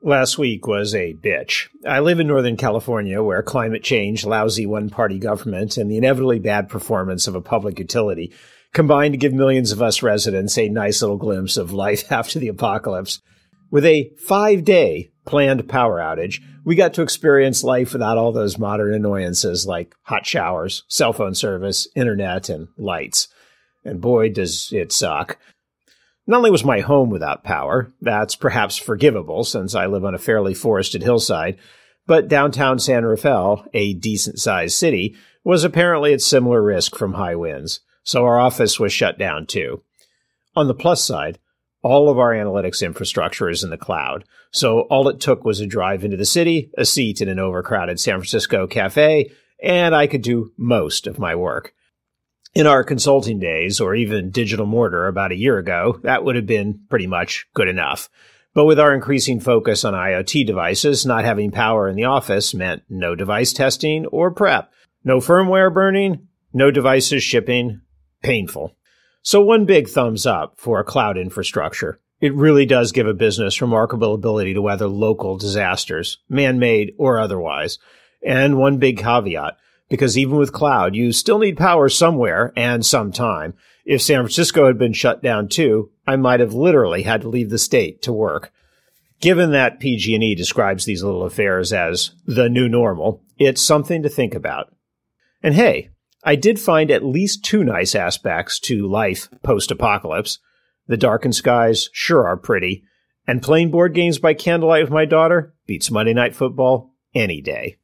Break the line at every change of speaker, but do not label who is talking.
Last week was a bitch. I live in Northern California, where climate change, lousy one-party government, and the inevitably bad performance of a public utility combine to give millions of us residents a nice little glimpse of life after the apocalypse. With a 5-day planned power outage, we got to experience life without all those modern annoyances like hot showers, cell phone service, internet, and lights. And boy, does it suck. Not only was my home without power, that's perhaps forgivable since I live on a fairly forested hillside, but downtown San Rafael, a decent-sized city, was apparently at similar risk from high winds, so our office was shut down too. On the plus side, all of our analytics infrastructure is in the cloud, so all it took was a drive into the city, a seat in an overcrowded San Francisco cafe, and I could do most of my work. In our consulting days, or even digital mortar about a year ago, that would have been pretty much good enough. But with our increasing focus on IoT devices, not having power in the office meant no device testing or prep, no firmware burning, no devices shipping. Painful. So one big thumbs up for cloud infrastructure. It really does give a business remarkable ability to weather local disasters, man-made or otherwise. And one big caveat. Because even with cloud, you still need power somewhere and sometime. If San Francisco had been shut down too, I might have literally had to leave the state to work. Given that PG&E describes these little affairs as the new normal, it's something to think about. And hey, I did find at least 2 nice aspects to life post-apocalypse. The darkened skies sure are pretty, and playing board games by candlelight with my daughter beats Monday Night Football any day.